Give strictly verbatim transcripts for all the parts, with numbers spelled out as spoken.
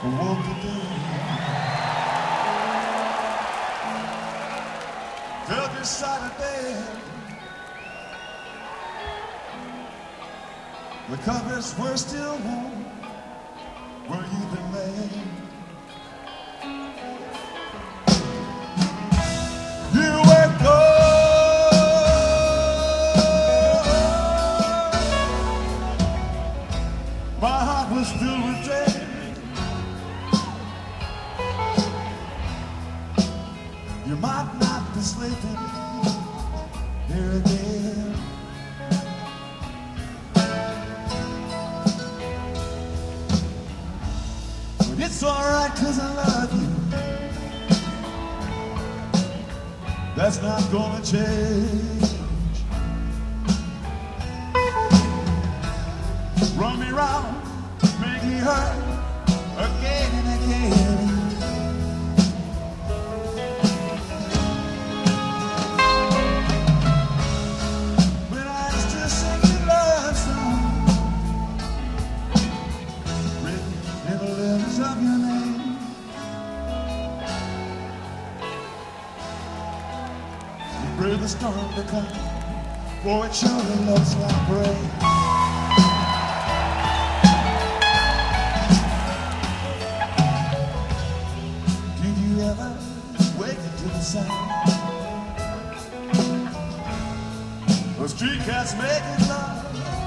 awoke today, felt beside a bed. The covers were still warm where you've been laying. You were gone. My heart was filled with dread. You might not be sleeping here again. But it's alright, 'cause I love you. That's not gonna change. Run me round, make me hurt again and again. When I used to sing your love song, written in the letters of your name. Pray the storm to come, for it surely looks like rain. Did you ever wake up to the sound of street cats making love?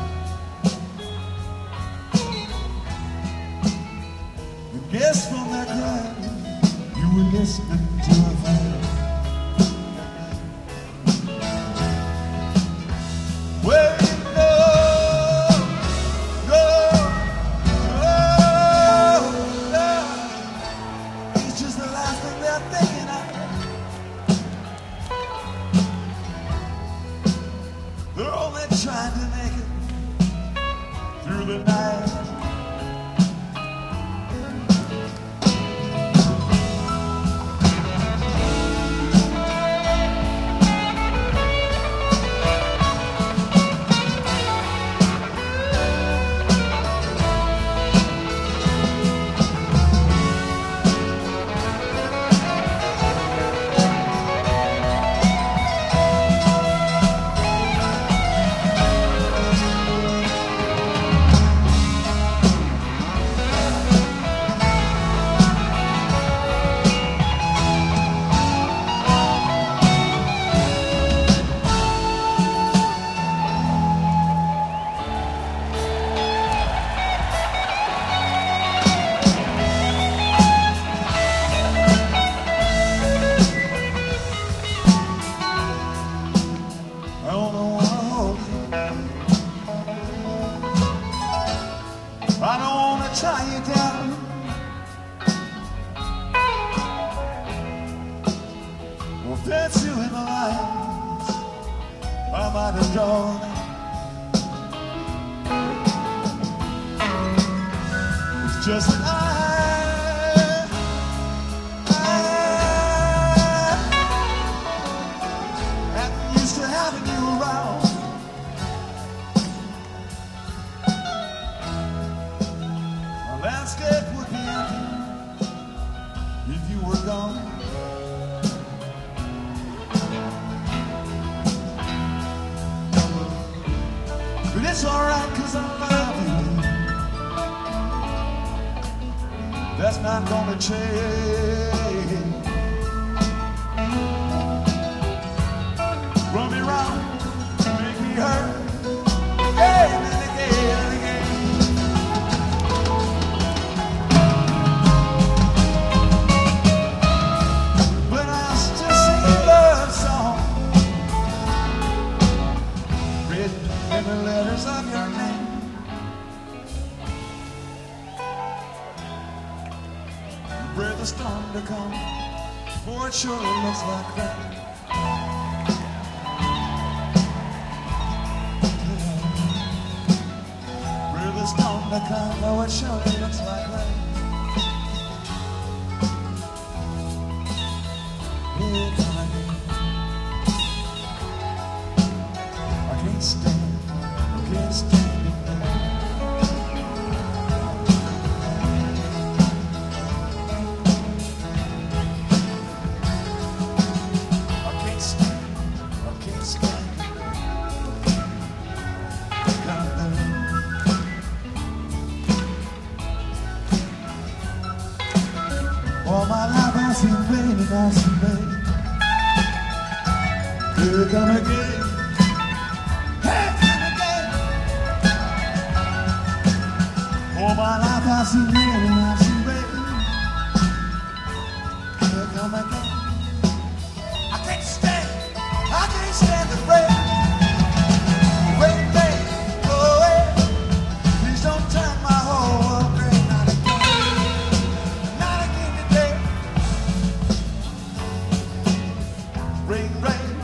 And guess from that cry you were listening to a friend. They're only trying to make it through the night. I don't want to tie you down. Or fence you in the lines I might have drawn. It's just that I, I am used to having you around. Landscape would be empty if you were gone. But it's alright, 'cause I love you. That's not gonna change. Run me round, make me hurt again and again and again. In the letters of your name, pray the storm to come, for it surely looks like rain. Pray the storm to come, for it surely looks like rain. Here come again. I can't stand, I can't stand it now. Here it come again. Here it come again. All my life I've seen rain and I've seen rain. Here it come again. I can't stand, I can't stand the rain. Rain, rain, go away. Please don't turn my whole world gray. Not again, not again today. Rain, rain.